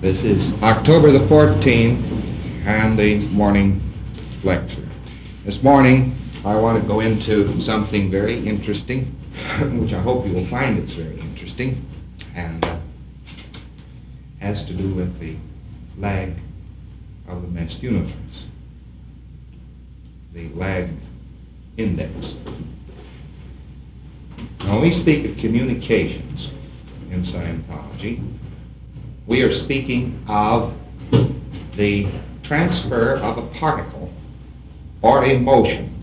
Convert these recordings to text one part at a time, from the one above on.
This is October the 14th and the morning lecture. This morning I want to go into something very interesting, which I hope you will find it's very interesting, and has to do with the lag of the meshed universe, the lag index. Now, when we speak of communications in Scientology, we are speaking of the transfer of a particle or a motion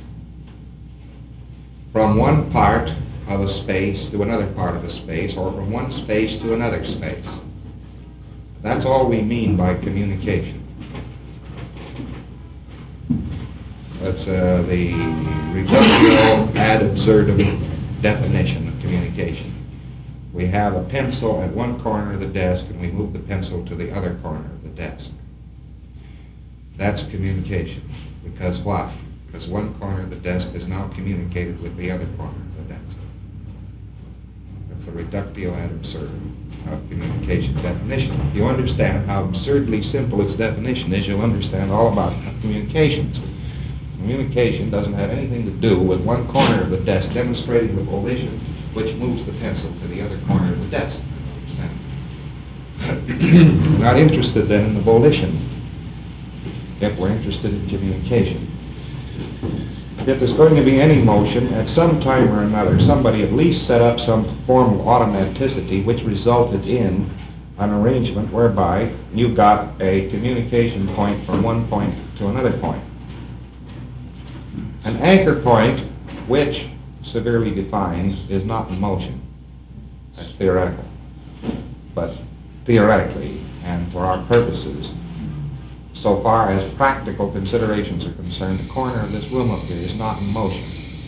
from one part of a space to another part of a space, or from one space to another space. That's all we mean by communication. That's the reductio ad absurdum definition of communication. We have a pencil at one corner of the desk and we move the pencil to the other corner of the desk. That's communication. Because why? Because one corner of the desk is now communicated with the other corner of the desk. That's the reductio ad absurdum of communication definition. If you understand how absurdly simple its definition is, you'll understand all about communications. Communication doesn't have anything to do with one corner of the desk demonstrating the volition which moves the pencil to the other corner of the desk. We're not interested then in the volition if we're interested in communication. If there's going to be any motion, at some time or another, somebody at least set up some form of automaticity which resulted in an arrangement whereby you got a communication point from one point to another point. An anchor point, which severely defined, is not in motion. That's theoretical. But theoretically, and for our purposes, so far as practical considerations are concerned, the corner of this room up here is not in motion.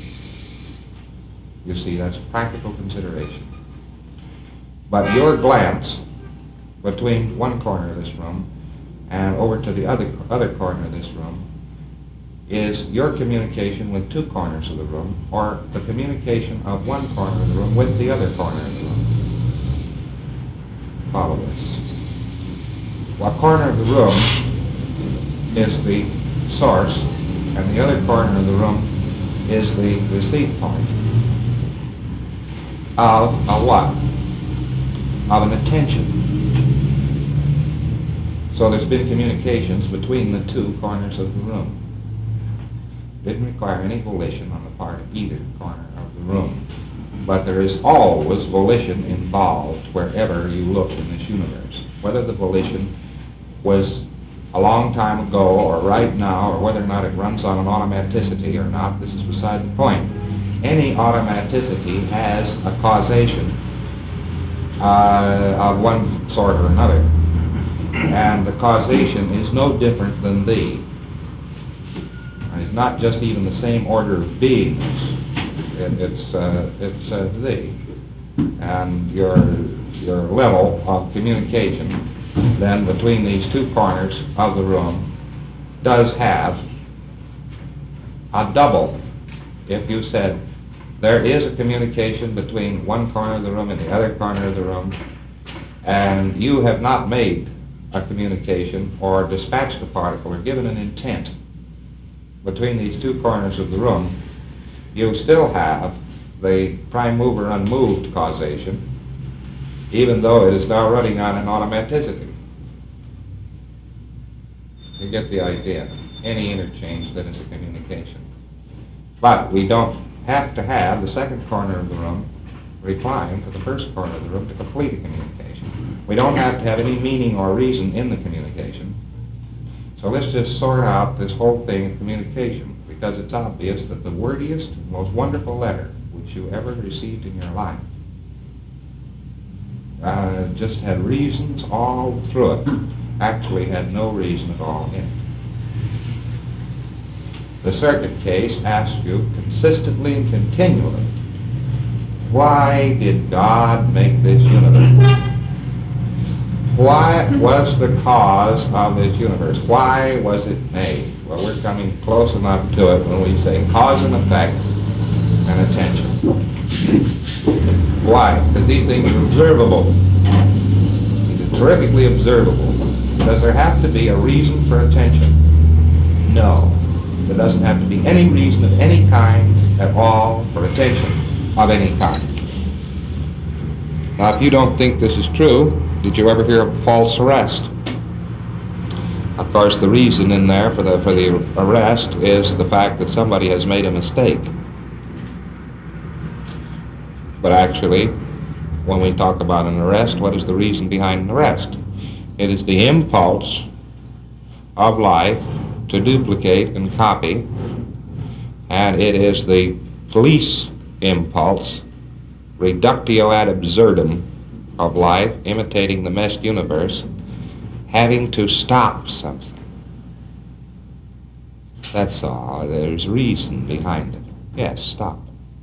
You see, that's practical consideration. But your glance between one corner of this room and over to the other corner of this room is your communication with two corners of the room, or the communication of one corner of the room with the other corner of the room. Follow this. One corner of the room is the source, and the other corner of the room is the receive point of a what? Of an attention. So there's been communications between the two corners of the room. Didn't require any volition on the part of either corner of the room. But there is always volition involved wherever you look in this universe. Whether the volition was a long time ago or right now, or whether or not it runs on an automaticity or not, this is beside the point. Any automaticity has a causation of one sort or another. And the causation is no different than thee. It's not just even the same order of beingness. It's thee. And your level of communication then between these two corners of the room does have a double. If you said there is a communication between one corner of the room and the other corner of the room, and you have not made a communication or dispatched a particle or given an intent between these two corners of the room, you still have the prime mover unmoved causation, even though it is now running on an automaticity. You get the idea. Any interchange that is a communication. But we don't have to have the second corner of the room replying to the first corner of the room to complete a communication. We don't have to have any meaning or reason in the communication. So let's just sort out this whole thing of communication, because it's obvious that the wordiest, most wonderful letter which you ever received in your life just had reasons all through it, actually had no reason at all in it. The circuit case asks you consistently and continually, why did God make this universe? What was the cause of this universe? Why was it made? Well, we're coming close enough to it when we say cause and effect and attention. Why? Because these things are observable. These are terrifically observable. Does there have to be a reason for attention? No. There doesn't have to be any reason of any kind at all for attention of any kind. Now, if you don't think this is true, did you ever hear of false arrest? Of course, the reason in there for the arrest is the fact that somebody has made a mistake. But actually, when we talk about an arrest, what is the reason behind an arrest? It is the impulse of life to duplicate and copy, and it is the police impulse, reductio ad absurdum, of life, imitating the meshed universe, having to stop something. That's all. There's reason behind it. Yes, stop.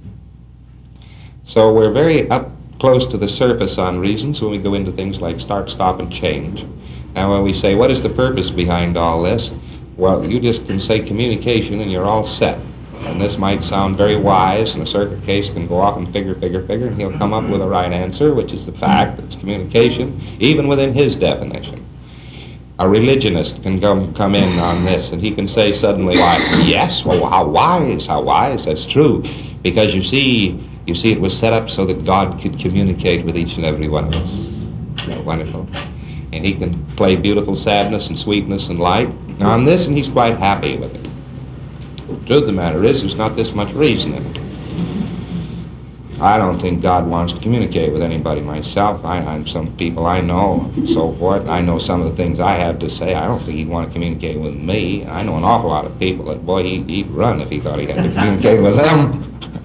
So we're very up close to the surface on reasons when we go into things like start, stop, and change. And when we say, what is the purpose behind all this? Well, you just can say communication and you're all set. And this might sound very wise, and a circuit case can go off and figure, and he'll come up with a right answer, which is the fact that it's communication, even within his definition. A religionist can come in on this, and he can say suddenly, why, yes, well, how wise, that's true, because you see it was set up so that God could communicate with each and every one of us. Isn't that wonderful? And he can play beautiful sadness and sweetness and light on this, and he's quite happy with it. The truth of the matter is, there's not this much reason in it. I don't think God wants to communicate with anybody myself. I'm some people I know, and so forth. I know some of the things I have to say. I don't think he'd want to communicate with me. I know an awful lot of people that, boy, he'd run if he thought he had to communicate with them.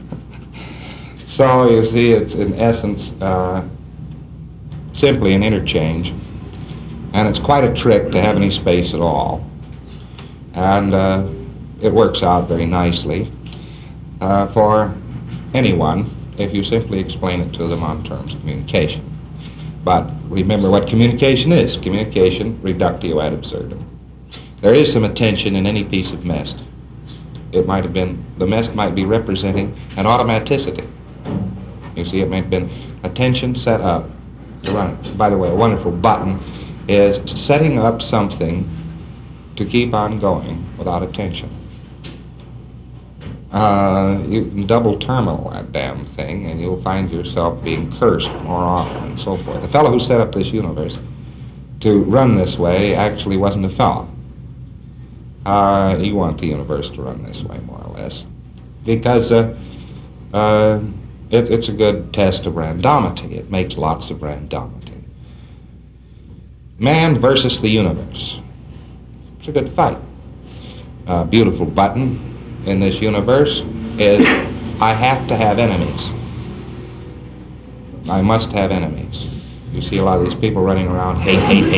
So, you see, it's in essence simply an interchange. And it's quite a trick to have any space at all. And it works out very nicely for anyone if you simply explain it to them on terms of communication. But remember what communication is. Communication, reductio ad absurdum. There is some attention in any piece of mest. It might have been, the mest might be representing an automaticity. You see, it might have been attention set up to run it. By the way, a wonderful button is setting up something to keep on going without attention. You can double terminal that damn thing, and you'll find yourself being cursed more often and so forth. The fellow who set up this universe to run this way actually wasn't a fellow. You want the universe to run this way, more or less, because it's a good test of randomity. It makes lots of randomity. Man versus the universe. It's a good fight. A beautiful button in this universe is, I have to have enemies. I must have enemies. You see a lot of these people running around, hate.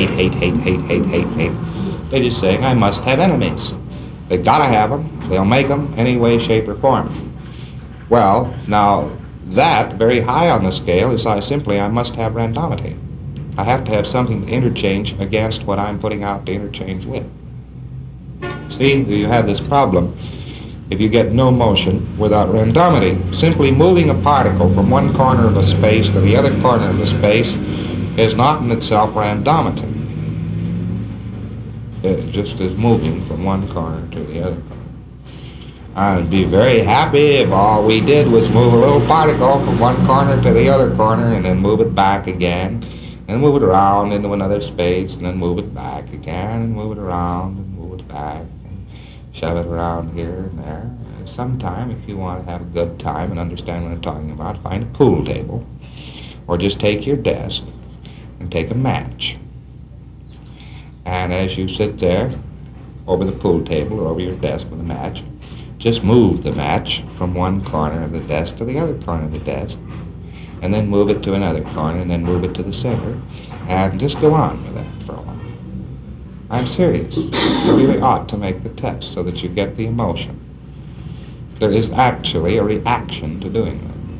They're just saying, I must have enemies. They've got to have them. They'll make them any way, shape, or form. Well, now, that, very high on the scale, is I must have randomity. I have to have something to interchange against what I'm putting out to interchange with. See, you have this problem. If you get no motion without randomity, simply moving a particle from one corner of a space to the other corner of the space is not in itself randomity. It just is moving from one corner to the other corner. I'd be very happy if all we did was move a little particle from one corner to the other corner and then move it back again, and move it around into another space, and then move it back again, and move it around, and move it back, and shove it around here and there. Sometime, if you want to have a good time and understand what I'm talking about, find a pool table, or just take your desk and take a match. And as you sit there over the pool table or over your desk with a match, just move the match from one corner of the desk to the other corner of the desk, and then move it to another corner, and then move it to the center, and just go on with that for a while. I'm serious. You really ought to make the test so that you get the emotion. There is actually a reaction to doing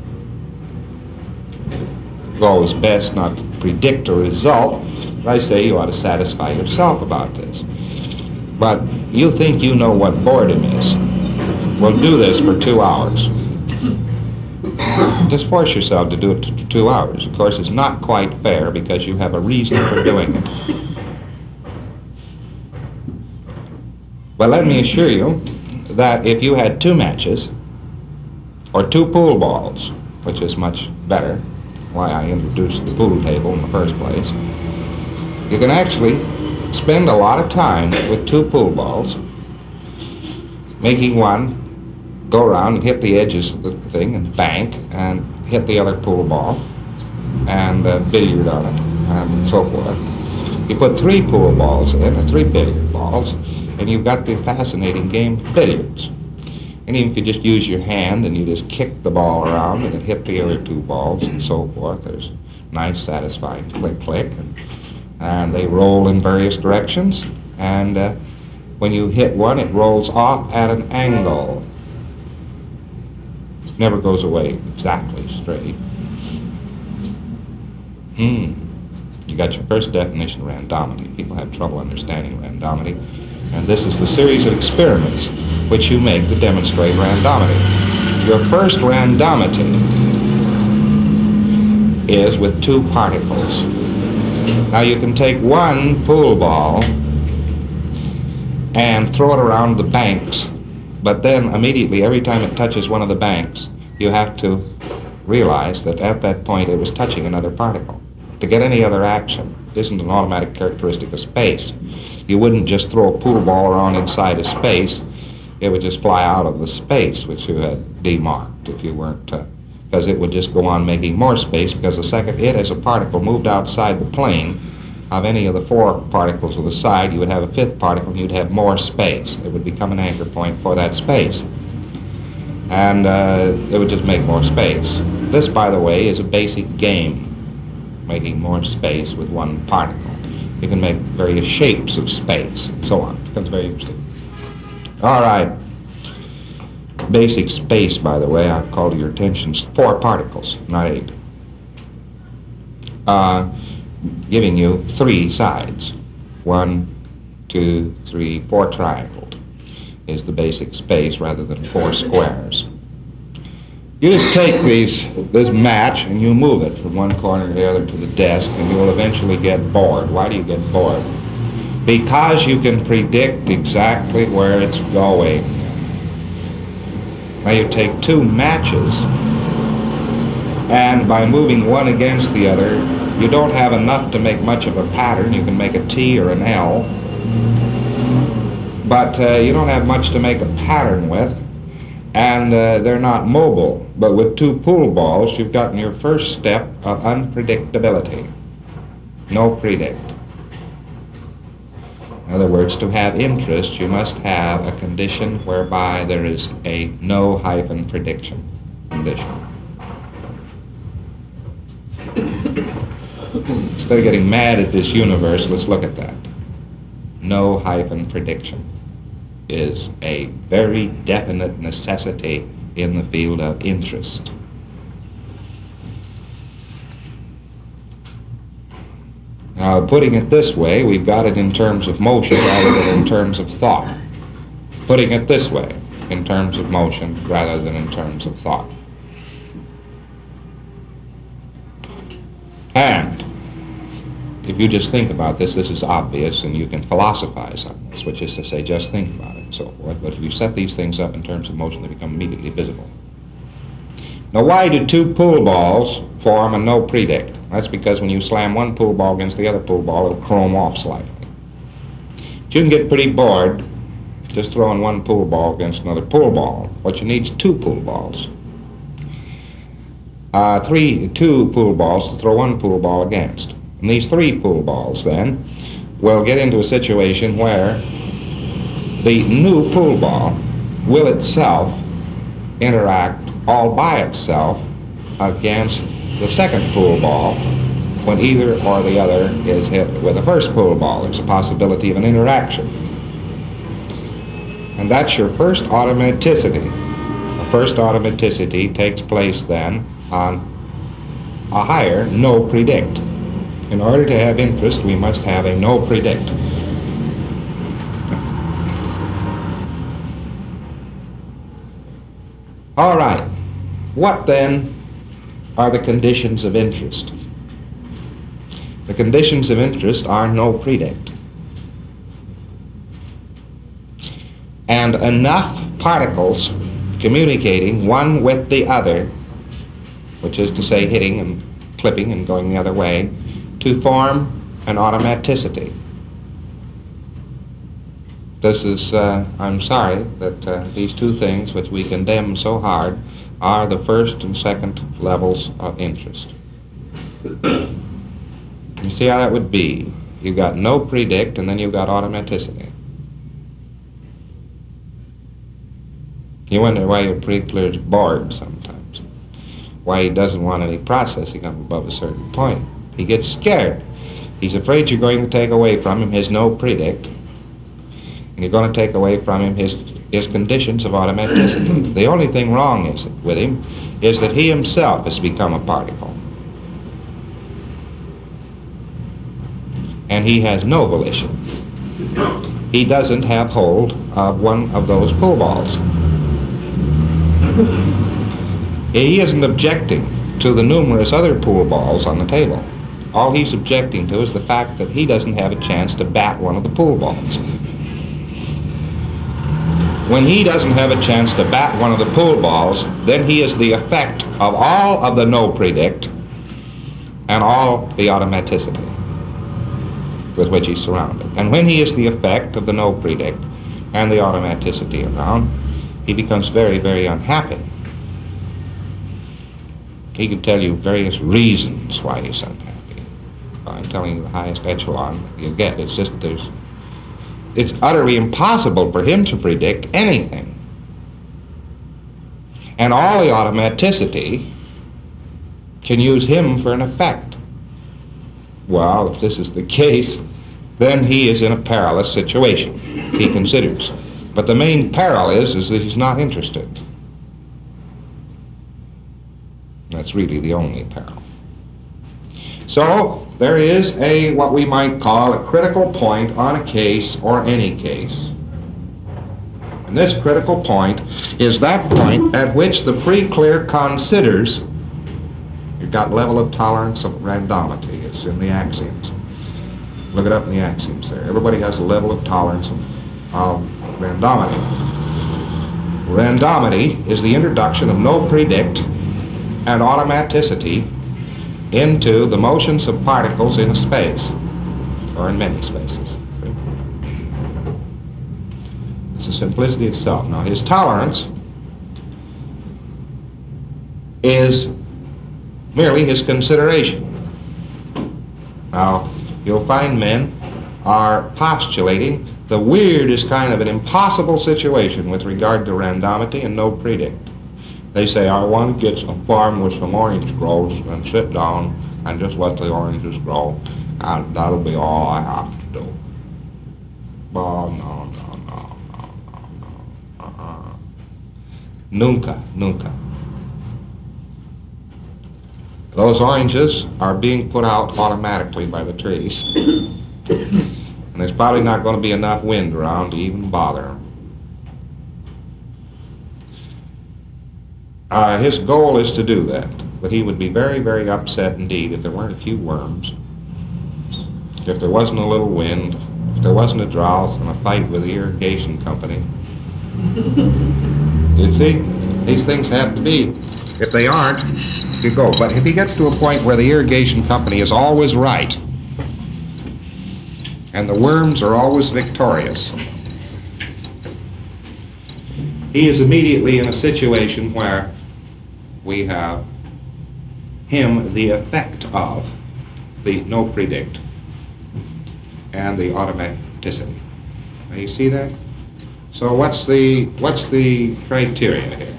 that. It's always best not to predict a result, but I say you ought to satisfy yourself about this. But you think you know what boredom is. Well, do this for 2 hours. Just force yourself to do it for 2 hours. Of course, it's not quite fair because you have a reason for doing it. Well, let me assure you that if you had two matches, or two pool balls, which is much better, why I introduced the pool table in the first place, you can actually spend a lot of time with two pool balls, making one go around and hit the edges of the thing and bank and hit the other pool ball and billiard on it and so forth. You put three pool balls in, three billiard balls, and you've got the fascinating game of billiards. And even if you just use your hand and you just kick the ball around and it hit the other two balls and so forth, there's nice satisfying click click, and they roll in various directions, and when you hit one it rolls off at an angle. Never goes away exactly straight. You got your first definition of randomity. People have trouble understanding randomity, and this is the series of experiments which you make to demonstrate randomity. Your first randomity is with two particles. Now you can take one pool ball and throw it around the banks, but then immediately every time it touches one of the banks, you have to realize that at that point it was touching another particle. To get any other action isn't an automatic characteristic of space. You wouldn't just throw a pool ball around inside a space. It would just fly out of the space which you had demarked if you weren't, because it would just go on making more space, because the second it as a particle moved outside the plane of any of the four particles of the side, you would have a fifth particle and you'd have more space. It would become an anchor point for that space. And it would just make more space. This, by the way, is a basic game, making more space with one particle. You can make various shapes of space and so on. It becomes very interesting. All right. Basic space, by the way, I've called to your attention, 4 particles, not 8. Giving you 3 sides. 1, 2, 3, 4 triangled is the basic space rather than 4 squares. You just take this match and you move it from one corner to the other to the desk, and you will eventually get bored. Why do you get bored? Because you can predict exactly where it's going. Now you take 2 matches, and by moving one against the other, you don't have enough to make much of a pattern. You can make a T or an L, but you don't have much to make a pattern with, and they're not mobile. But with 2 pool balls, you've gotten your first step of unpredictability. No predict. In other words, to have interest, you must have a condition whereby there is a no-prediction condition. Instead of getting mad at this universe, let's look at that. No-prediction is a very definite necessity in the field of interest. Now, putting it this way, we've got it in terms of motion rather than in terms of thought. Putting it this way, in terms of motion rather than in terms of thought. And if you just think about this, this is obvious, and you can philosophize on this, which is to say, just think about it and so forth. But if you set these things up in terms of motion, they become immediately visible. Now, why do 2 pool balls form a no predict? That's because when you slam one pool ball against the other pool ball, it'll chrome off slightly. But you can get pretty bored just throwing one pool ball against another pool ball. What you need is 2 pool balls. 2 pool balls to throw one pool ball against. And these 3 pool balls, then, will get into a situation where the new pool ball will itself interact all by itself against the second pool ball when either or the other is hit with the first pool ball. There's a possibility of an interaction. And that's your first automaticity. The first automaticity takes place then on a higher no predict. In order to have interest, we must have a no predict. All right. What then are the conditions of interest? The conditions of interest are no predict. and enough particles communicating one with the other, which is to say hitting and clipping and going the other way, to form an automaticity. This is, I'm sorry that these two things which we condemn so hard are the first and second levels of interest. You see how that would be? You've got no predict and then you've got automaticity. You wonder why your predictor is bored sometimes. Why he doesn't want any processing up above a certain point. He gets scared. He's afraid you're going to take away from him his no predict, and you're going to take away from him his conditions of automaticity. The only thing wrong with him is that he himself has become a particle. And he has no volition. He doesn't have hold of one of those pool balls. He isn't objecting to the numerous other pool balls on the table. All he's objecting to is the fact that he doesn't have a chance to bat one of the pool balls. When he doesn't have a chance to bat one of the pool balls, then he is the effect of all of the no predict and all the automaticity with which he's surrounded. And when he is the effect of the no predict and the automaticity around, he becomes very, very unhappy. He can tell you various reasons why he's unhappy. I'm telling you the highest echelon you get. It's just it's utterly impossible for him to predict anything. And all the automaticity can use him for an effect. Well, if this is the case, then he is in a perilous situation, he considers. But the main peril is that he's not interested. That's really the only peril. So, there is what we might call a critical point on a case or any case. And this critical point is that point at which the pre-clear considers you've got level of tolerance of randomity. It's in the axioms. Look it up in the axioms there. Everybody has a level of tolerance of randomity. Randomity is the introduction of no predict and automaticity into the motions of particles in a space, or in many spaces. It's the simplicity itself. Now, his tolerance is merely his consideration. Now, you'll find men are postulating the weirdest kind of an impossible situation with regard to randomity and no predict. They say, I want to get some farm with some orange groves and sit down and just let the oranges grow, and that'll be all I have to do. Oh, no. Nunca. Those oranges are being put out automatically by the trees. And there's probably not going to be enough wind around to even bother. His goal is to do that, but he would be very, very upset indeed if there weren't a few worms, if there wasn't a little wind, if there wasn't a drought and a fight with the irrigation company. You see, these things have to be. If they aren't, you go. But if he gets to a point where the irrigation company is always right and the worms are always victorious, he is immediately in a situation where we have him the effect of the no predict and the automaticity. Now you see that? So what's the criteria here?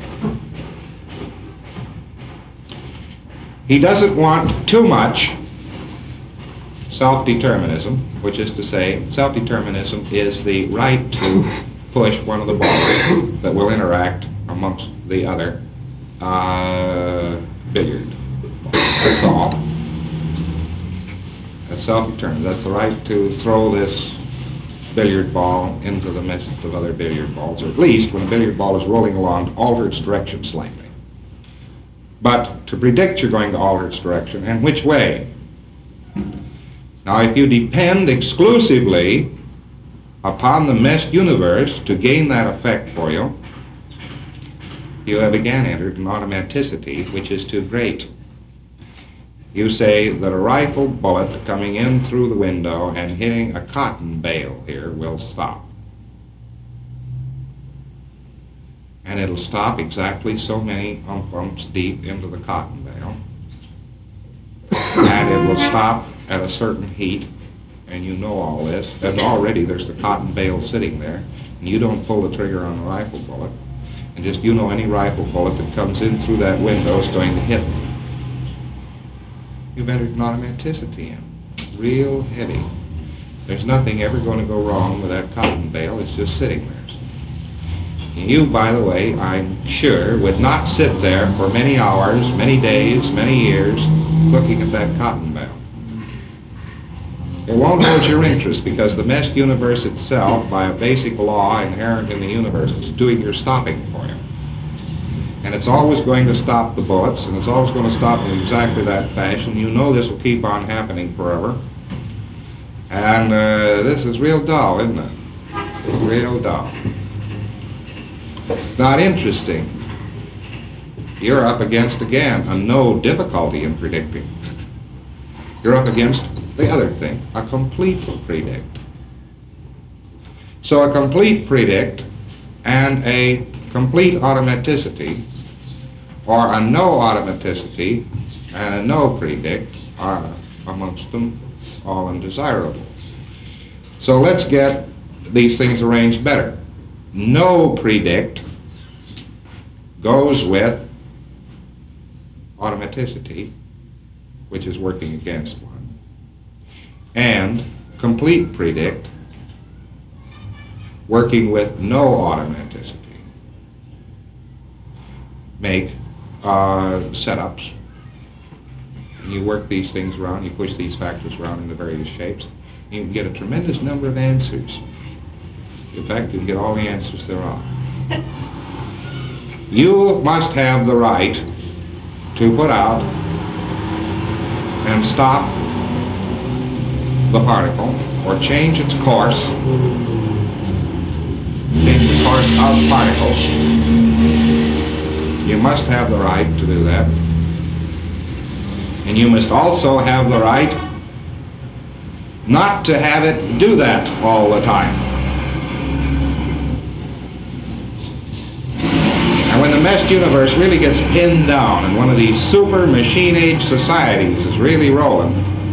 He doesn't want too much self-determinism, which is to say, self-determinism is the right to push one of the balls that will interact amongst the other billiard balls. That's all. That's self-determined. That's the right to throw this billiard ball into the midst of other billiard balls, or at least when a billiard ball is rolling along, to alter its direction slightly. But to predict you're going to alter its direction, and which way? Now, if you depend exclusively Upon the meshed universe, to gain that effect for you, you have again entered an automaticity which is too great. You say that a rifle bullet coming in through the window and hitting a cotton bale here will stop. And it'll stop exactly so many umps deep into the cotton bale. And it will stop at a certain heat, and you know all this. And already there's the cotton bale sitting there, and you don't pull the trigger on the rifle bullet. And just, you know, any rifle bullet that comes in through that window is going to hit. You've entered an automaticity in, real heavy. There's nothing ever going to go wrong with that cotton bale. It's just sitting there. And you, by the way, I'm sure, would not sit there for many hours, many days, many years, looking at that cotton bale. It won't hold your interest because the meshed universe itself, by a basic law inherent in the universe, is doing your stopping for you. And it's always going to stop the bullets, and it's always going to stop in exactly that fashion. You know this will keep on happening forever. And this is real dull, isn't it? It's real dull. Not interesting. You're up against, again, a no difficulty in predicting. You're up against the other thing, a complete predict. So a complete predict and a complete automaticity, or a no automaticity and a no predict, are amongst them all undesirable. So let's get these things arranged better. No predict goes with automaticity, which is working against one, and complete predict working with no automaticity. Make setups, and you work these things around, you push these factors around into various shapes, and you can get a tremendous number of answers. In fact, you can get all the answers there are. You must have the right to put out and stop the particle, or change its course, change the course of particles. You must have the right to do that. And you must also have the right not to have it do that all the time. And when the meshed universe really gets pinned down and one of these super machine age societies is really rolling,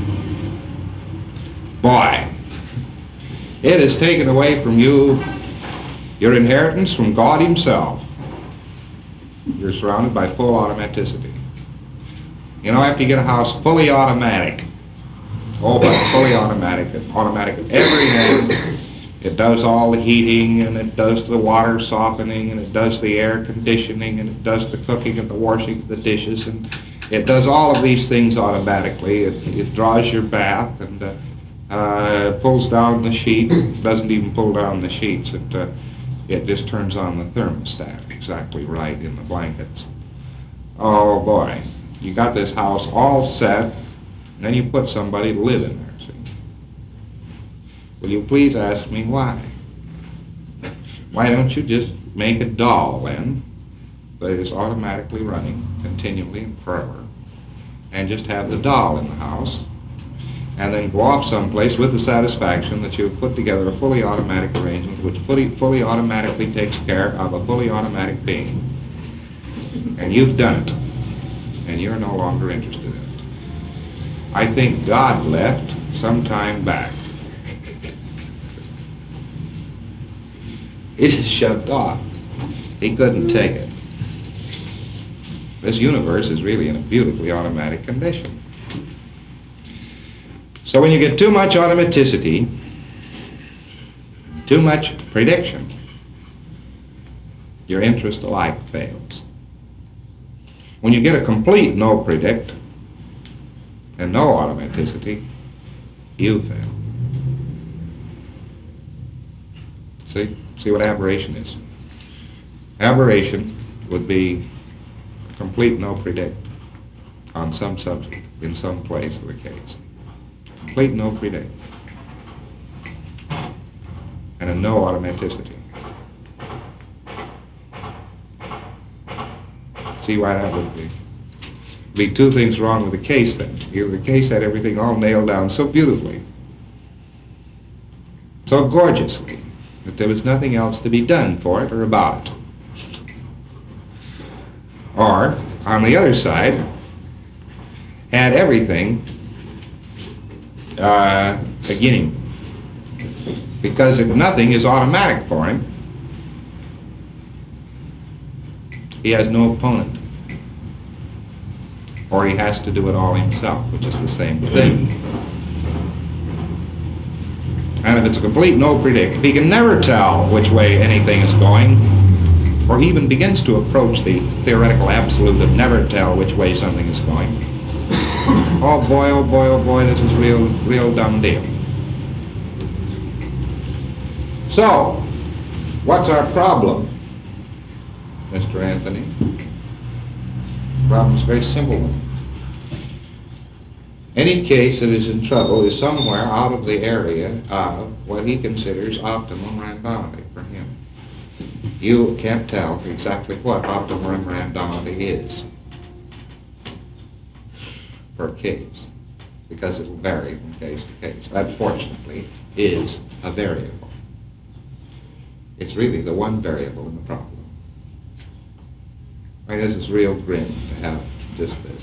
boy, it has taken away from you your inheritance from God himself. You're surrounded by full automaticity. You know, after you get a house fully automatic, fully automatic at every end, it does all the heating, and it does the water softening, and it does the air conditioning, and it does the cooking and the washing of the dishes, and it does all of these things automatically. It draws your bath, and pulls down the sheet. It doesn't even pull down the sheets. It just turns on the thermostat exactly right in the blankets. Oh boy, you got this house all set, and then you put somebody to live in there, see? Will you please ask me why? Why don't you just make a doll then that is automatically running continually and forever, and just have the doll in the house, and then go off someplace with the satisfaction that you've put together a fully automatic arrangement which fully automatically takes care of a fully automatic being. And you've done it, and you're no longer interested in it. I think God left some time back. He just shoved off. He couldn't take it. This universe is really in a beautifully automatic condition. So when you get too much automaticity, too much prediction, your interest alike fails. When you get a complete no predict and no automaticity, you fail. See what aberration is? Aberration would be complete no predict on some subject in some place of the case. Complete no predict. and no automaticity. See why that would be? Be two things wrong with the case then. The case had everything all nailed down so beautifully, so gorgeously, that there was nothing else to be done for it or about it. Or, on the other side, had everything beginning. Because if nothing is automatic for him, he has no opponent. Or he has to do it all himself, which is the same thing. And if it's a complete no predict, he can never tell which way anything is going, or he even begins to approach the theoretical absolute of never tell which way something is going. Oh boy, oh boy, oh boy, this is a real dumb deal. So, what's our problem, Mr. Anthony? The problem is a very simple one. Any case that is in trouble is somewhere out of the area of what he considers optimum randomity for him. You can't tell exactly what optimum randomity is per case, because it will vary from case to case. That, fortunately, is a variable. It's really the one variable in the problem. I mean, this is real grim to have just this.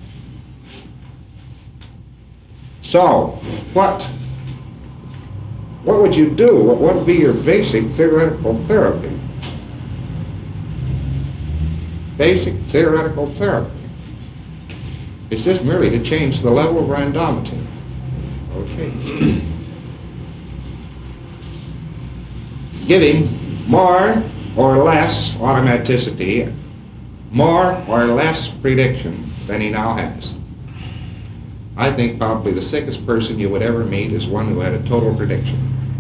So, what would you do? What would be your basic theoretical therapy? Basic theoretical therapy. It's just merely to change the level of randomity. Okay. Giving more or less automaticity, more or less prediction than he now has. I think probably the sickest person you would ever meet is one who had a total prediction.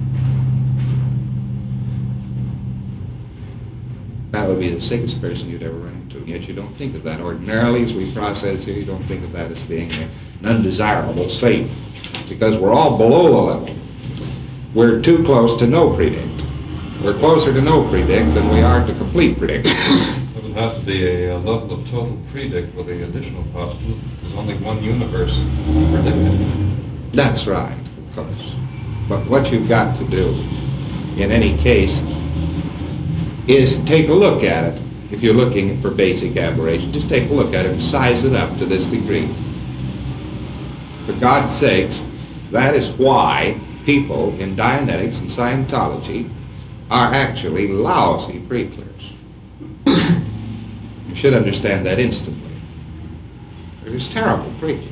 That would be the sickest person you'd ever run into, and yet you don't think of that. Ordinarily, as we process here, you don't think of that as being an undesirable state, because we're all below the level. We're too close to no predict. We're closer to no predict than we are to complete predict. It would have to be a level of total predict with the additional postulate. There's only one universe predicted. That's right, of course. But what you've got to do, in any case, is take a look at it. If you're looking for basic aberration, just take a look at it and size it up to this degree. For God's sakes, that is why people in Dianetics and Scientology are actually lousy pre-clears. You should understand that instantly. They're just terrible pre-clears.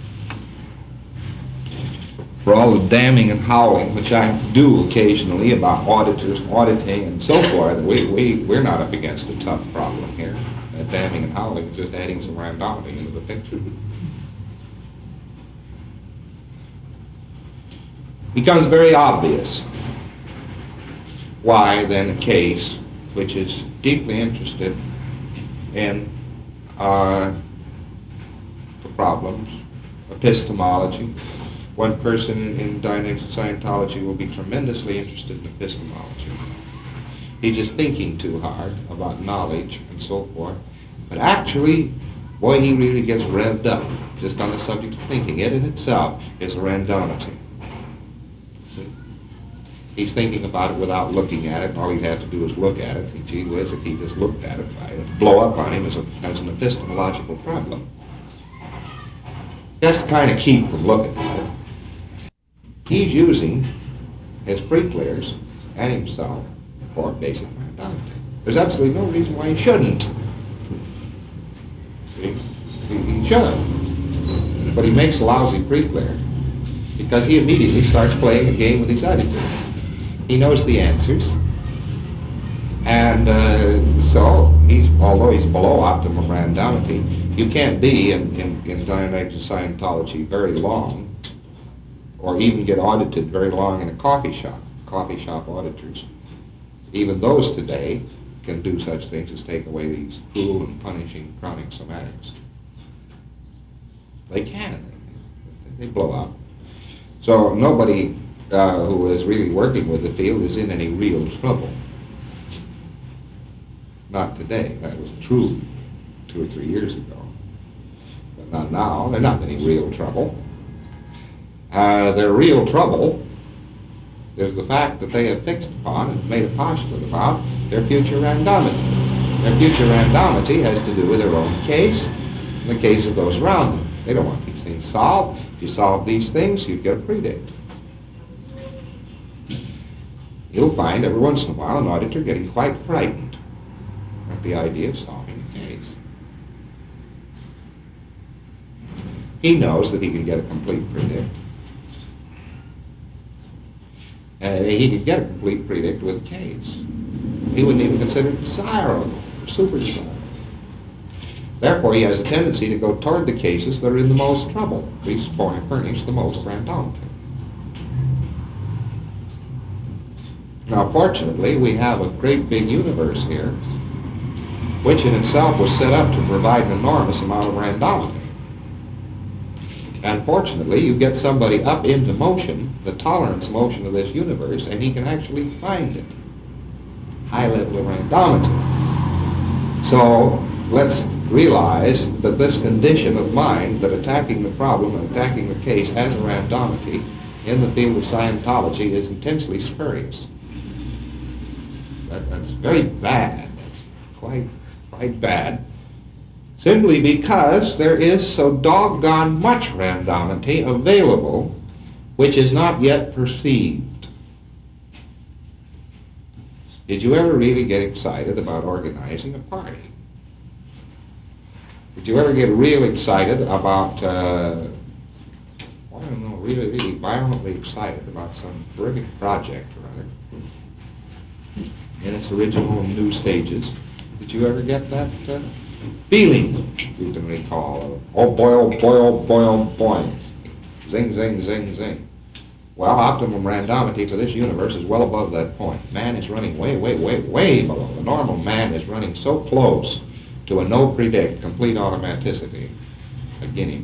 For all the damning and howling, which I do occasionally about auditors, auditing, and so forth, we're not up against a tough problem here. That damning and howling is just adding some randomity into the picture. Becomes very obvious why then a case which is deeply interested in the problems, epistemology. One person in Dianetics and Scientology will be tremendously interested in epistemology. He's just thinking too hard about knowledge and so forth. But actually, boy, he really gets revved up just on the subject of thinking. It in itself is a randomity. See? He's thinking about it without looking at it. All he'd have to do is look at it. And gee whiz, if he just looked at it, it'd blow up on him as an epistemological problem. Just to kind of keep from looking at it. He's using his pre-clears and himself for basic randomity. There's absolutely no reason why he shouldn't. See? He should. But he makes a lousy pre-clear because he immediately starts playing a game with his attitude. He knows the answers. And so, although he's below optimum randomity, you can't be in Dianetics and Scientology very long, or even get audited very long in a coffee shop auditors. Even those today can do such things as take away these cruel and punishing chronic somatics. They can. They blow up. So nobody who is really working with the field is in any real trouble. Not today. That was true 2 or 3 years ago. But not now. They're not in any real trouble. Their real trouble is the fact that they have fixed upon and made a postulate about their future randomity. Their future randomity has to do with their own case and the case of those around them. They don't want these things solved. If you solve these things, you get a predict. You'll find every once in a while an auditor getting quite frightened at the idea of solving a case. He knows that he can get a complete predict. He could get a complete predict with a case. He wouldn't even consider it desirable or super desirable. Therefore, he has a tendency to go toward the cases that are in the most trouble, at least furnish the most randomity. Now, fortunately, we have a great big universe here, which in itself was set up to provide an enormous amount of randomity. And fortunately, you get somebody up into motion, the tolerance motion of this universe, and he can actually find it. High level of randomity. So let's realize that this condition of mind, that attacking the problem and attacking the case as a randomity in the field of Scientology is intensely spurious. That's very bad. Quite bad. Simply because there is so doggone much randomity available which is not yet perceived. Did you ever really get excited about organizing a party? Did you ever get real excited about, really violently excited about some terrific project or other in its original and new stages? Did you ever get that feeling, you can recall, of, oh boy, oh boy, oh boy, oh boy, zing, zing, zing, zing? Well, optimum randomity for this universe is well above that point. Man is running way, way, way, way below. The normal man is running so close to a no-predict, complete automaticity, a guinea,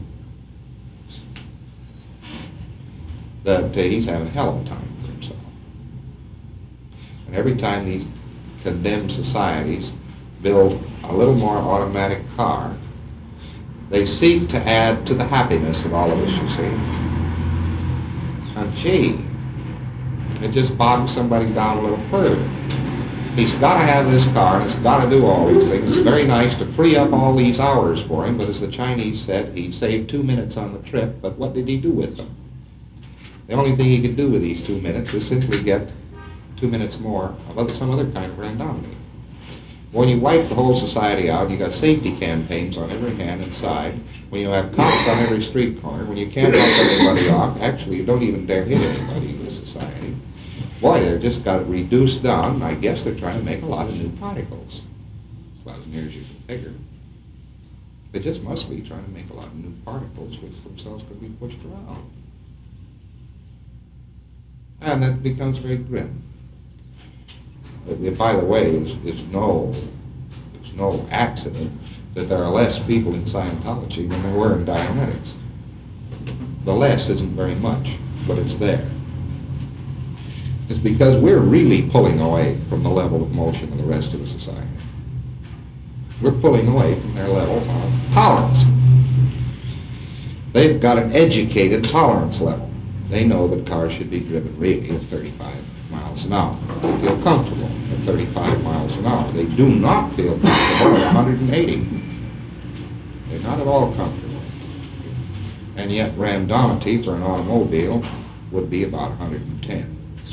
that he's having a hell of a time for himself. And every time these condemned societies build a little more automatic car, they seek to add to the happiness of all of us, you see. And gee, it just bogs somebody down a little further. He's got to have this car, and it's got to do all these things. It's very nice to free up all these hours for him, but as the Chinese said, he saved 2 minutes on the trip, but what did he do with them? The only thing he could do with these 2 minutes is simply get 2 minutes more of some other kind of randomity. When you wipe the whole society out, you got safety campaigns on every hand and side. When you have cops on every street corner, when you can't help anybody off, actually you don't even dare hit anybody in this society. Boy, they've just got it reduced down. I guess they're trying to make a lot of new particles. That's about as near as you can figure. They just must be trying to make a lot of new particles which themselves could be pushed around. And that becomes very grim. By the way, it's no accident that there are less people in Scientology than there were in Dianetics. The less isn't very much, but it's there. It's because we're really pulling away from the level of motion of the rest of the society. We're pulling away from their level of tolerance. They've got an educated tolerance level. They know that cars should be driven really at 35 miles an hour. They feel comfortable at 35 miles an hour. They do not feel comfortable at 180. They're not at all comfortable. And yet randomity for an automobile would be about 110.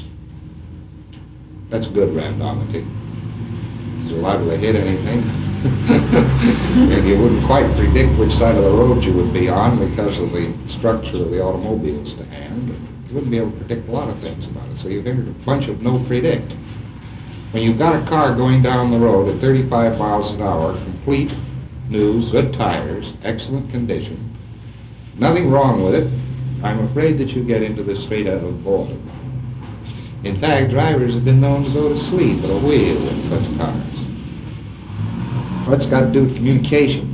That's good randomity. You're liable to hit anything. And you wouldn't quite predict which side of the road you would be on because of the structure of the automobiles to hand. You wouldn't be able to predict a lot of things about it. So you've entered a bunch of no predict. When you've got a car going down the road at 35 miles an hour, complete, new, good tires, excellent condition, nothing wrong with it, I'm afraid that you get into the straight out of boredom. In fact, drivers have been known to go to sleep at a wheel in such cars. What's got to do with communication?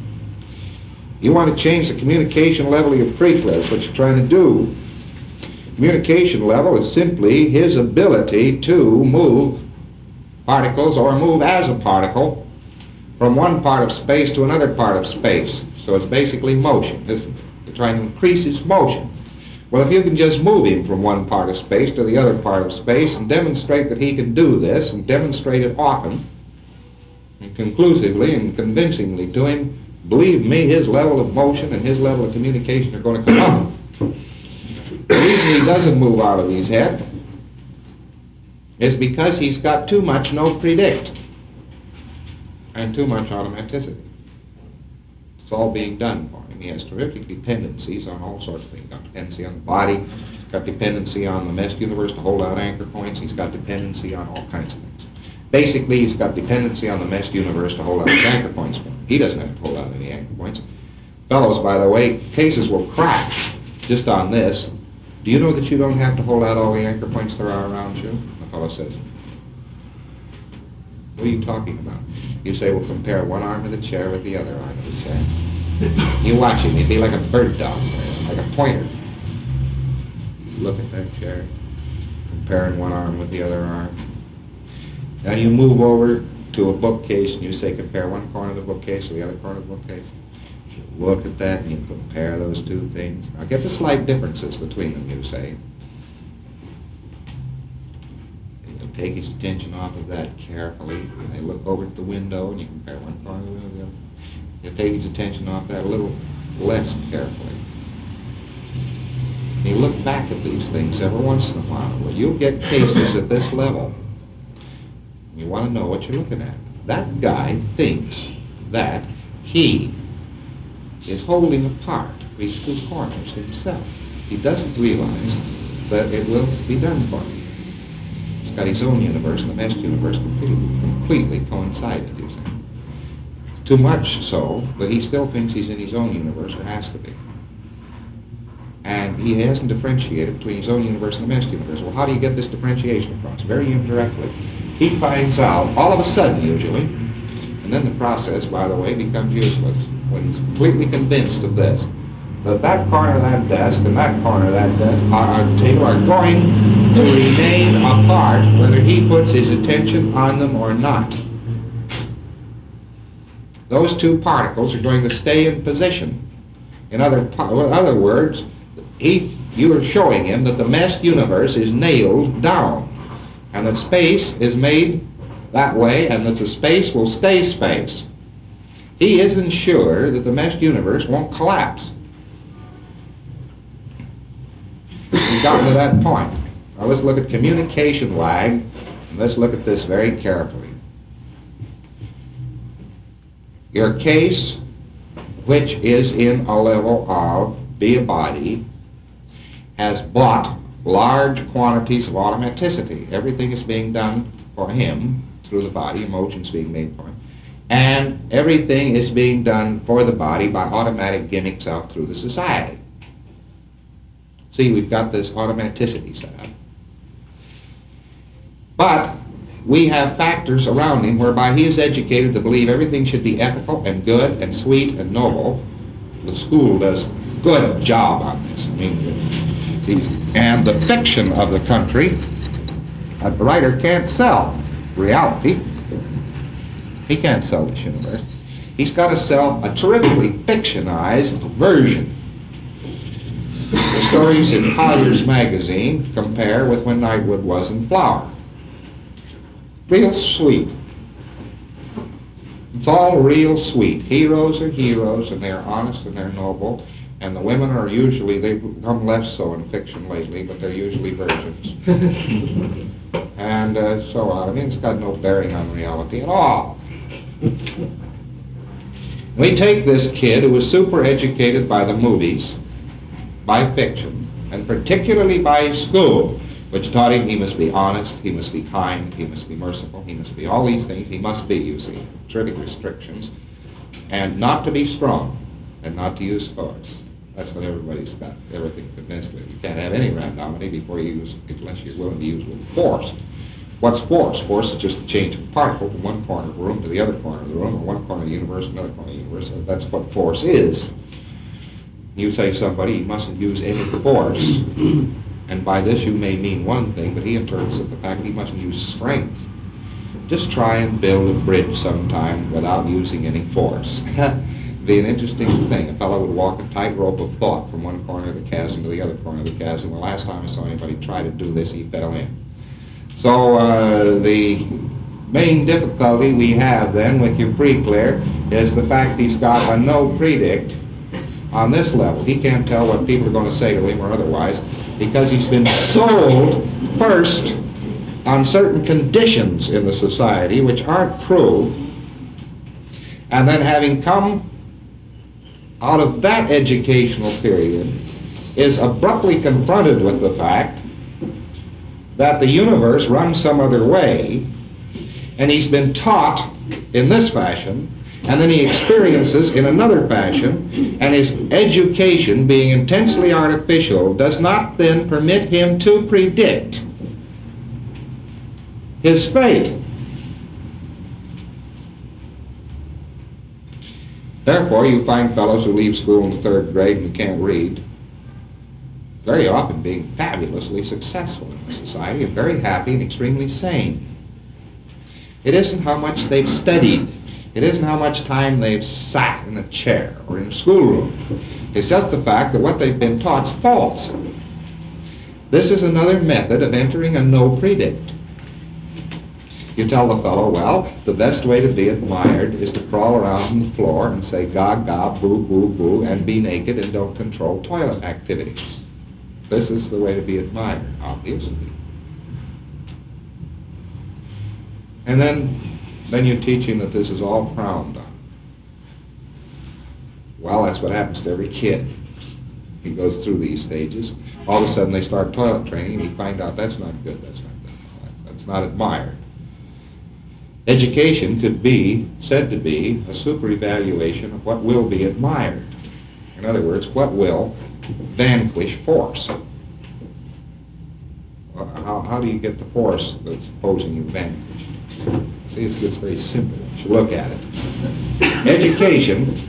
You want to change the communication level of your prequel, that's what you're trying to do. Communication level is simply his ability to move particles or move as a particle from one part of space to another part of space. So it's basically motion. You're trying to increase his motion. Well, if you can just move him from one part of space to the other part of space and demonstrate that he can do this, and demonstrate it often, and conclusively and convincingly to him, believe me, his level of motion and his level of communication are going to come up. The reason he doesn't move out of his head is because he's got too much no predict and too much automaticity. It's all being done for him. He has terrific dependencies on all sorts of things. He's got dependency on the body, he's got dependency on the mesh universe to hold out anchor points, he's got dependency on all kinds of things. Basically, he's got dependency on the mesh universe to hold out his anchor points for him. He doesn't have to hold out any anchor points. Fellows, by the way, cases will crack just on this. Do you know that you don't have to hold out all the anchor points there are around you? The fellow says, what are you talking about? You say, well, compare one arm of the chair with the other arm of the chair. You watch him, he'd be like a bird dog, like a pointer. Look at that chair, comparing one arm with the other arm. Now you move over to a bookcase and you say, compare one corner of the bookcase with the other corner of the bookcase. You look at that and you compare those two things. Now get the slight differences between them, you say. You take his attention off of that carefully, and they look over at the window and you compare one corner of the window with the other. You take his attention off that a little less carefully. You look back at these things every once in a while. Well, you'll get cases at this level. You want to know what you're looking at. That guy thinks that he is holding apart these two corners himself. He doesn't realize that it will be done for him. He's got his own universe and the mesh universe completely coincided, you see. Too much so that he still thinks he's in his own universe, or has to be. And he hasn't differentiated between his own universe and the mesh universe. Well, how do you get this differentiation across? Very indirectly. He finds out, all of a sudden usually, and then the process, by the way, becomes useless, when he's completely convinced of this, that that corner of that desk and that corner of that desk are going to remain apart whether he puts his attention on them or not. Those two particles are going to stay in position. In other words, you are showing him that the mesh universe is nailed down, and that space is made that way, and that the space will stay space. He isn't sure that the mesh universe won't collapse. We've gotten to that point. Now let's look at communication lag, and let's look at this very carefully. Your case, which is in a level of be a body, has bought large quantities of automaticity. Everything is being done for him through the body, emotions being made for him. And everything is being done for the body by automatic gimmicks out through the society. See, we've got this automaticity set up. But we have factors around him whereby he is educated to believe everything should be ethical and good and sweet and noble. The school does a good job on this. And the fiction of the country, a writer can't sell reality. He can't sell this universe. He's got to sell a terrifically fictionized version. The stories in Collier's magazine compare with when Nightwood was in Flower. Real sweet. It's all real sweet. Heroes are heroes, and they're honest and they're noble. And the women are usually, they've become less so in fiction lately, but they're usually virgins. And so on. I mean, it's got no bearing on reality at all. We take this kid who was super educated by the movies, by fiction, and particularly by school, which taught him he must be honest, he must be kind, he must be merciful, he must be all these things. He must be, you see, terrific restrictions, and not to be strong, and not to use force. That's what everybody's got everything convinced with. You can't have any randomity before you use, unless you're willing to use with force. What's force? Force is just the change of a particle from one corner of the room to the other corner of the room, or one corner of the universe to another corner of the universe. That's what force is. You say somebody, you mustn't use any force, And by this you may mean one thing, but he interprets it the fact that he mustn't use strength. Just try and build a bridge sometime without using any force. Be an interesting thing. A fellow would walk a tightrope of thought from one corner of the chasm to the other corner of the chasm. The last time I saw anybody try to do this, he fell in. So the main difficulty we have then with your pre-clear is the fact he's got a no predict on this level. He can't tell what people are going to say to him or otherwise because he's been sold first on certain conditions in the society which aren't true, and then having come out of that educational period is abruptly confronted with the fact that the universe runs some other way, and he's been taught in this fashion, and then he experiences in another fashion, and his education, being intensely artificial, does not then permit him to predict his fate. Therefore, you find fellows who leave school in the third grade and can't read very often being fabulously successful in the society and very happy and extremely sane. It isn't how much they've studied. It isn't how much time they've sat in a chair or in a schoolroom. It's just the fact that what they've been taught is false. This is another method of entering a no predict. You tell the fellow, well, the best way to be admired is to crawl around on the floor and say ga, boo, boo, boo, and be naked and don't control toilet activities. This is the way to be admired, obviously. And then you teach him that this is all frowned on. Well, that's what happens to every kid. He goes through these stages. All of a sudden they start toilet training and he finds out that's not good, that's not admired. Education could be said to be a super-evaluation of what will be admired. In other words, what will vanquish force. How do you get the force that's opposing you vanquished? See, it gets very simple once you look at it. Education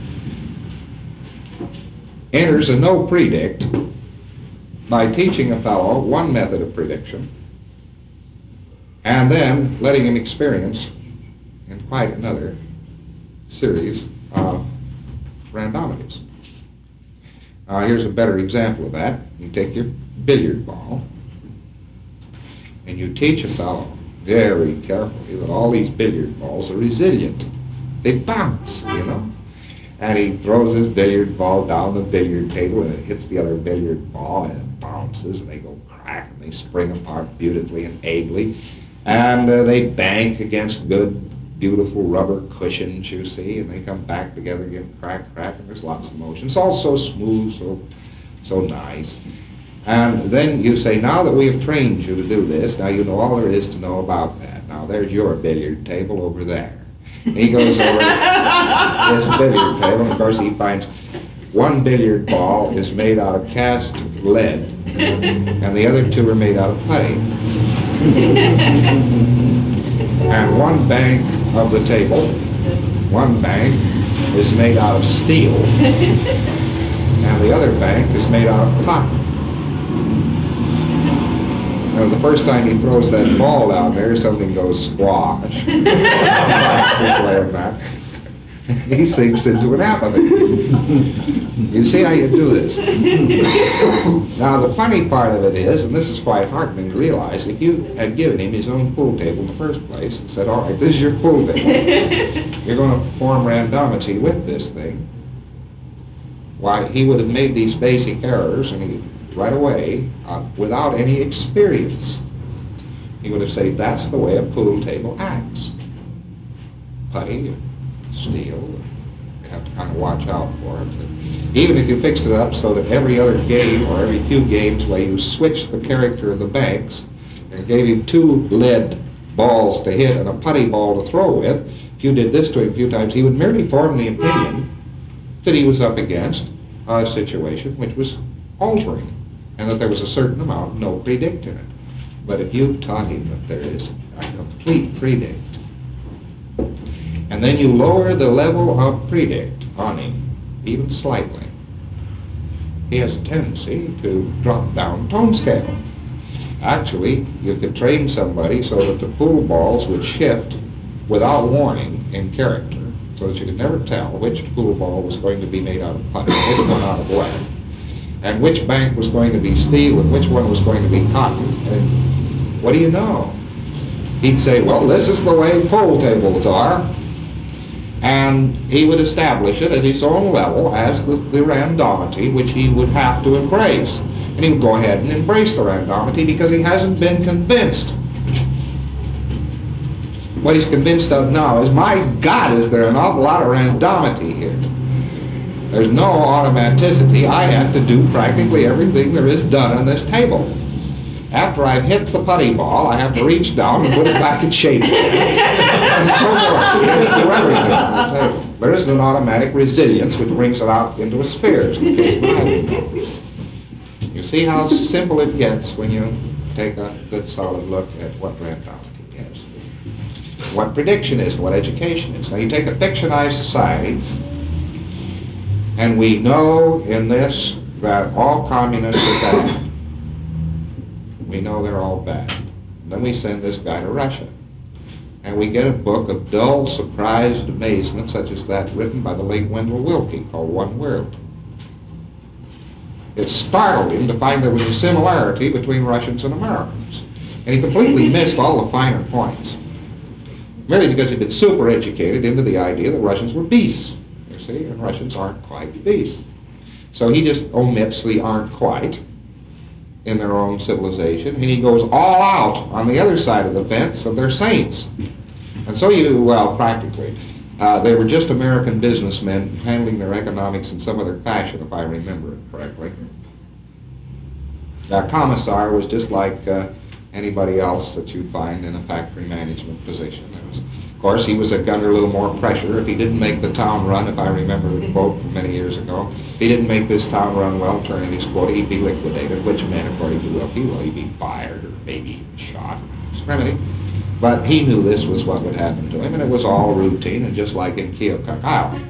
enters a no predict by teaching a fellow one method of prediction and then letting him experience in quite another series of randomities. Now here's a better example of that. You take your billiard ball and you teach a fellow very carefully that all these billiard balls are resilient. They bounce, you know. And he throws his billiard ball down the billiard table and it hits the other billiard ball and it bounces and they go crack and they spring apart beautifully and ably. And they bank against good, beautiful rubber cushions, you see, and they come back together again, crack, crack, and there's lots of motion. It's all so smooth, so nice. And then you say, now that we have trained you to do this, now you know all there is to know about that. Now there's your billiard table over there. And he goes over to this billiard table, and of course he finds one billiard ball is made out of cast lead, and the other two are made out of putty. And one bank of the table, one bank is made out of steel, and the other bank is made out of cotton. Now, the first time he throws that ball out there, something goes squash. He sinks into an apathy. You see how you do this? Now, the funny part of it is, and this is quite heartening to realize, if you had given him his own pool table in the first place and said, all right, this is your pool table. You're going to perform randomity with this thing. Why, he would have made these basic errors, and he right away, without any experience, he would have said, that's the way a pool table acts. Putty, steel, you have to kind of watch out for it. Even if you fixed it up so that every other game or every few games where you switched the character of the banks and gave him two lead balls to hit and a putty ball to throw with, if you did this to him a few times, he would merely form the opinion that he was up against a situation which was altering, and that there was a certain amount of no predict in it. But if you taught him that there is a complete predict, and then you lower the level of predict on him, even slightly, he has a tendency to drop down tone scale. Actually, you could train somebody so that the pool balls would shift without warning in character, so that you could never tell which pool ball was going to be made out of putty, which one out of lead, and which bank was going to be steel and which one was going to be cotton. And what do you know? He'd say, well, this is the way pool tables are, and he would establish it at his own level as the randomity which he would have to embrace. And he would go ahead and embrace the randomity because he hasn't been convinced. What he's convinced of now is, my God, is there an awful lot of randomity here. There's no automaticity. I have to do practically everything there is done on this table. After I've hit the putty ball, I have to reach down and put it back in shape. And so forth. It has to do everything on the table. There isn't an automatic resilience which brings it out into a sphere, as in the case of an island. You see how simple it gets when you take a good solid look at what randomity is, what prediction is, what education is. Now you take a fictionized society, and we know in this that all communists are bad. We know they're all bad. And then we send this guy to Russia, and we get a book of dull, surprised amazement, such as that written by the late Wendell Willkie, called One World. It startled him to find there was a similarity between Russians and Americans. And he completely missed all the finer points, merely because he'd been super educated into the idea that Russians were beasts, you see, and Russians aren't quite beasts. So he just omits the aren't quite in their own civilization, and he goes all out on the other side of the fence of their saints. And so you do, well, practically. They were just American businessmen handling their economics in some other fashion, if I remember it correctly. Commissar was just like anybody else that you'd find in a factory management position. Of course, he was under a little more pressure. If he didn't make the town run, if I remember the quote from many years ago, if he didn't make this town run well, turn in his quota, he'd be liquidated, which meant, according to Willkie, he'd be fired or maybe even shot. Extremity. But he knew this was what would happen to him, and it was all routine, and just like in Keokuk Island.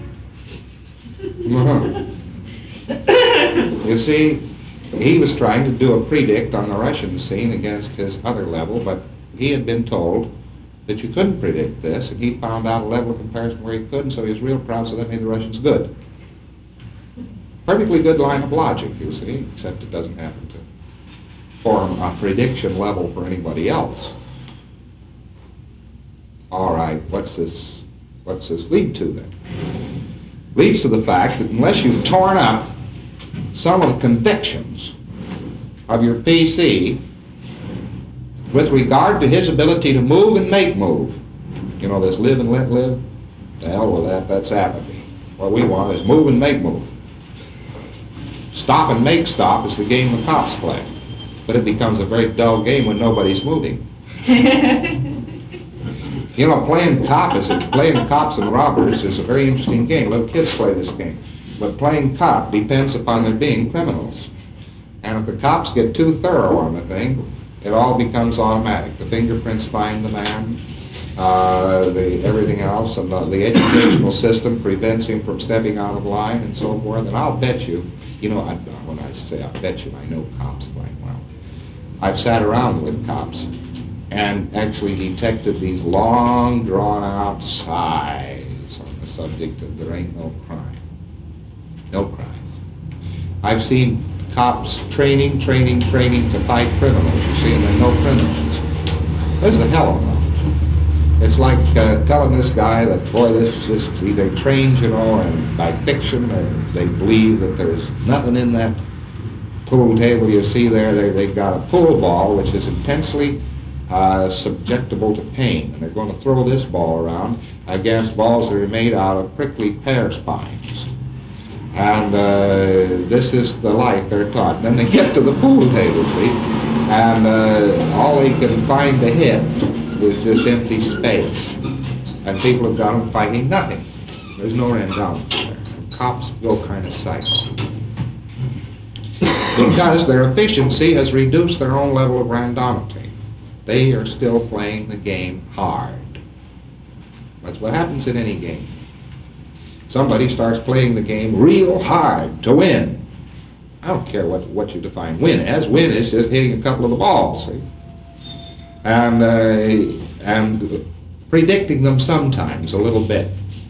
You see, he was trying to do a predict on the Russian scene against his other level, but he had been told that you couldn't predict this, and he found out a level of comparison where he could, and so he was real proud, so that made the Russians good. Perfectly good line of logic, you see, except it doesn't happen to form a prediction level for anybody else. All right, what's this lead to then? Leads to the fact that unless you've torn up some of the convictions of your PC with regard to his ability to move and make move, you know, this live and let live, to hell with that, that's apathy. What we want is move and make move. Stop and make stop is the game the cops play, but it becomes a very dull game when nobody's moving. You know, playing cops and robbers is a very interesting game. Little kids play this game. But playing cop depends upon there being criminals. And if the cops get too thorough on the thing, it all becomes automatic. The fingerprints find the man, everything else, and the educational system prevents him from stepping out of line and so forth. And I'll bet you, you know, when I say I bet you, I know cops quite well. I've sat around with cops and actually detected these long, drawn-out sighs on the subject of there ain't no crime. No crime. I've seen cops training to fight criminals, you see, and there are no criminals. There's a hell of a lot. It's like telling this guy that, boy, they trained, you know, and by fiction, or they believe that there's nothing in that pool table you see there. They've got a pool ball which is intensely subjectable to pain, and they're going to throw this ball around against balls that are made out of prickly pear spines. And this is the life they're taught. And then they get to the pool table, see, and all they can find to hit is just empty space. And people have got them fighting nothing. There's no randomity there. And cops go kind of psycho. Because their efficiency has reduced their own level of randomity. They are still playing the game hard. That's what happens in any game. Somebody starts playing the game real hard to win. I don't care what you define win as. Win is just hitting a couple of the balls, see? And predicting them sometimes a little bit.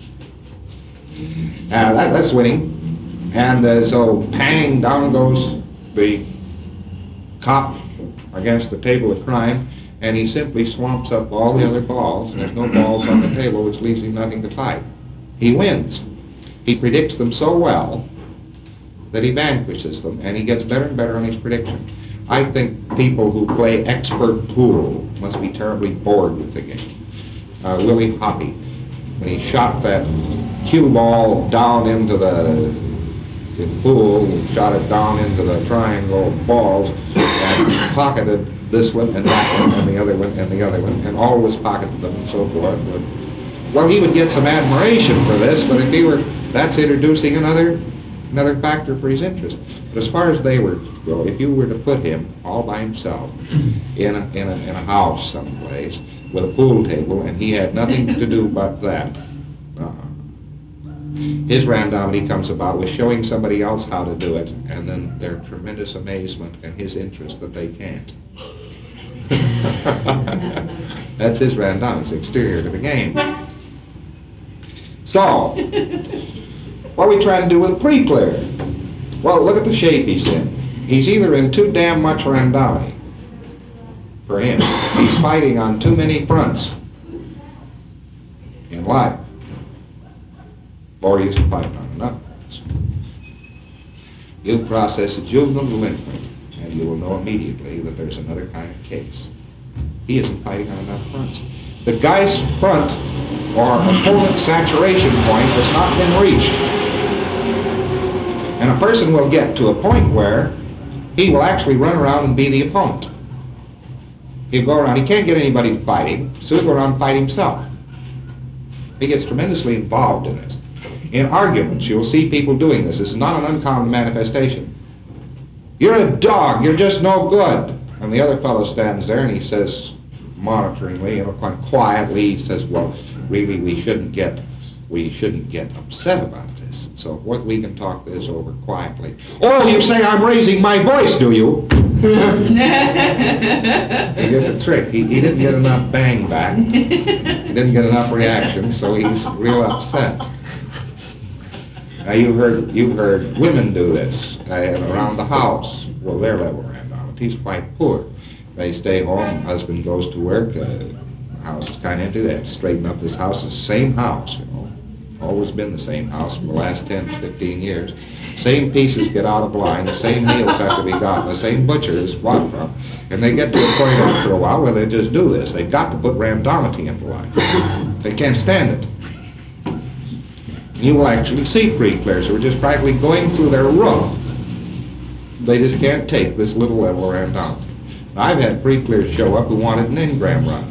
That's winning. And so pang, down goes the cop against the table of crime, and he simply swamps up all the other balls, and there's no balls on the table, which leaves him nothing to fight. He wins. He predicts them so well that he vanquishes them, and he gets better and better on his prediction. I think people who play expert pool must be terribly bored with the game. Willie Hoppe, when he shot that cue ball down into the pool, shot it down into the triangle of balls, and pocketed this one and that one and the other one and the other one, and always pocketed them and so forth. Well, he would get some admiration for this, but that's introducing another factor for his interest. But as far as they were go, if you were to put him all by himself in a house someplace with a pool table, and he had nothing to do but that, his randomity comes about with showing somebody else how to do it, and then their tremendous amazement and his interest that they can't. That's his randomity, it's exterior to the game. So, what are we trying to do with pre-clear? Well, look at the shape he's in. He's either in too damn much randomity for him. He's fighting on too many fronts in life. Or he's fighting on enough fronts. You process a juvenile delinquent, and you will know immediately that there's another kind of case. He isn't fighting on enough fronts. The guy's front or opponent saturation point has not been reached. And a person will get to a point where he will actually run around and be the opponent. He'll go around, he can't get anybody to fight him, so he'll go around and fight himself. He gets tremendously involved in it. In arguments, you'll see people doing this. This is not an uncommon manifestation. You're a dog, you're just no good. And the other fellow stands there and he says, monitoringly, quite quietly, he says, well, really, we shouldn't get upset about this. So forth, we can talk this over quietly. Oh, you say I'm raising my voice, do you? You get the trick. He didn't get enough bang back. He didn't get enough reaction, so he's real upset. Now you've heard women do this around the house. Well, their level of randomity is quite poor. They stay home, husband goes to work, the house is kind of empty, they have to straighten up this house. It's the same house, always been the same house for the last 10 to 15 years. Same pieces get out of line, the same meals have to be gotten, the same butcher is bought from. And they get to a point after a while where they just do this. They've got to put randomity into life. They can't stand it. You will actually see pre-clears who are just practically going through their roof. They just can't take this little level of randomity. Now, I've had pre-clears show up who wanted an engram run.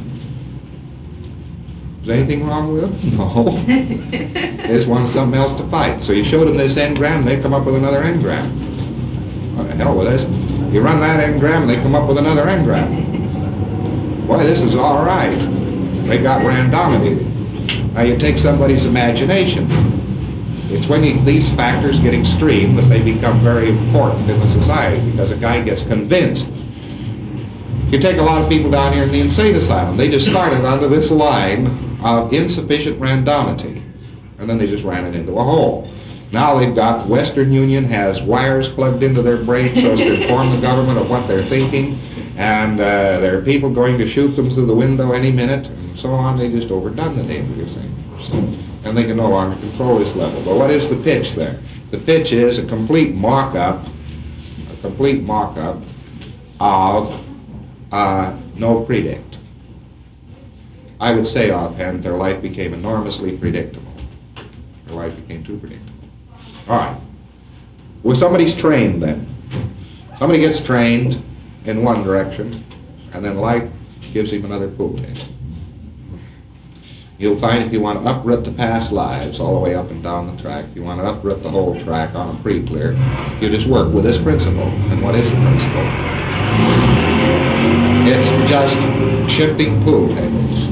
Is there anything wrong with them? No. They just wanted something else to fight. So you showed them this engram, they come up with another engram. What the hell with this? You run that engram, and they come up with another engram. Boy, this is all right. They got randomity. Now you take somebody's imagination. It's when these factors get extreme that they become very important in the society, because a guy gets convinced. You take a lot of people down here in the insane asylum. They just started under this line of insufficient randomity, and then they just ran it into a hole. Now they've got Western Union has wires plugged into their brain so as to inform the government of what they're thinking, and there are people going to shoot them through the window any minute, and so on. They just overdone the dangerous thing. And they can no longer control this level. But what is the pitch there? The pitch is a complete mock-up of no predict. I would say offhand their life became enormously predictable. Their life became too predictable. All right. Well, somebody's trained then. Somebody gets trained in one direction, and then life gives him another pool table. You'll find if you want to uproot the past lives all the way up and down the track, you want to uproot the whole track on a pre-clear, you just work with this principle. And what is the principle? It's just shifting pool tables.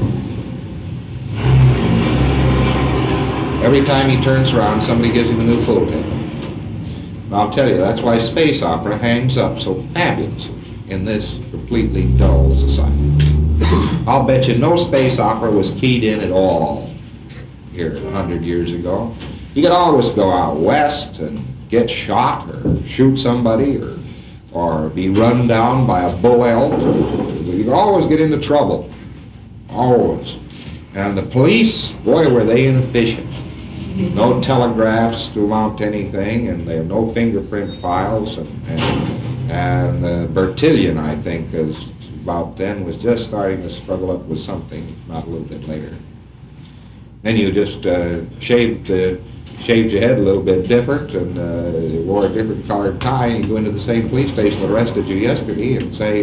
Every time he turns around, somebody gives him a new pool table. And I'll tell you, that's why space opera hangs up so fabulous in this completely dull society. I'll bet you no space opera was keyed in at all here 100 years ago. You could always go out west and get shot or shoot somebody or be run down by a bull elk. You could always get into trouble. Always. And the police, boy, were they inefficient. No telegraphs to mount anything, and there are no fingerprint files. And Bertillon, I think, is about then was just starting to struggle up with something, not a little bit later. Then you just shaved your head a little bit different and wore a different colored tie, and you go into the same police station that arrested you yesterday and say,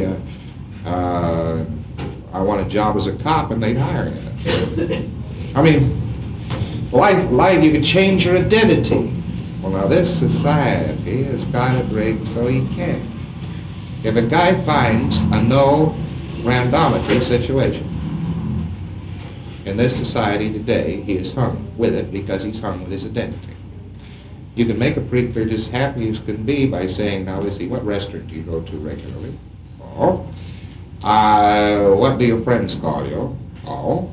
I want a job as a cop, and they'd hire you. I mean, life, you could change your identity. Well, now this society has got it rigged so he can't. If a guy finds a no randomity situation in this society today, he is hung with it because he's hung with his identity. You can make a preacher as happy as can be by saying, now let's see, what restaurant do you go to regularly? Oh. What do your friends call you? Oh.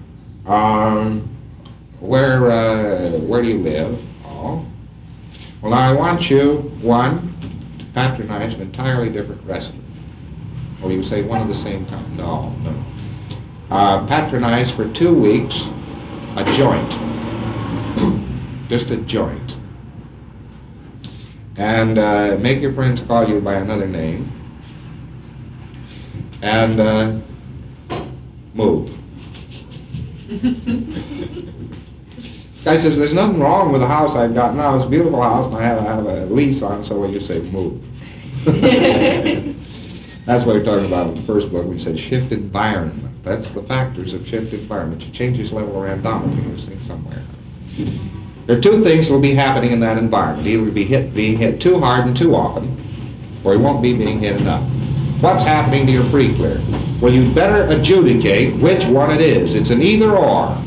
Where do you live? Oh. Well, I want you, one, to patronize an entirely different restaurant. Well, you say one of the same kind. No. Patronize for 2 weeks a joint. Just a joint. And make your friends call you by another name. And move. Guy says, there's nothing wrong with the house I've got now. It's a beautiful house, and I have a lease on it, so what you say, move. That's what we're talking about in the first book. We said shift environment. That's the factors of shift environment. You change this level of randomity, you see, somewhere. There are two things that will be happening in that environment. Either being hit too hard and too often, or he won't be being hit enough. What's happening to your pre-clear? Well, you'd better adjudicate which one it is. It's an either-or.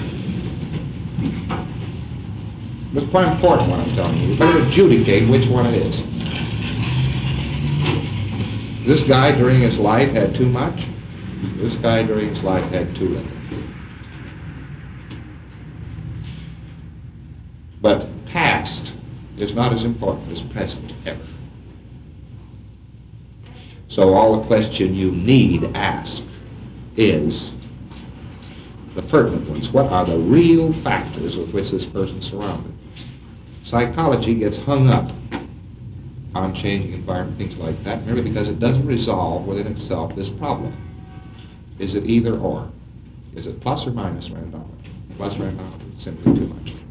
It's quite important what I'm telling you. You better adjudicate which one it is. This guy during his life had too much. This guy during his life had too little. But past is not as important as present ever. So all the question you need ask is the pertinent ones. What are the real factors with which this person's surrounded? Psychology gets hung up on changing environment, things like that, merely because it doesn't resolve within itself this problem. Is it either or? Is it plus or minus randomity? Plus randomity, simply too much.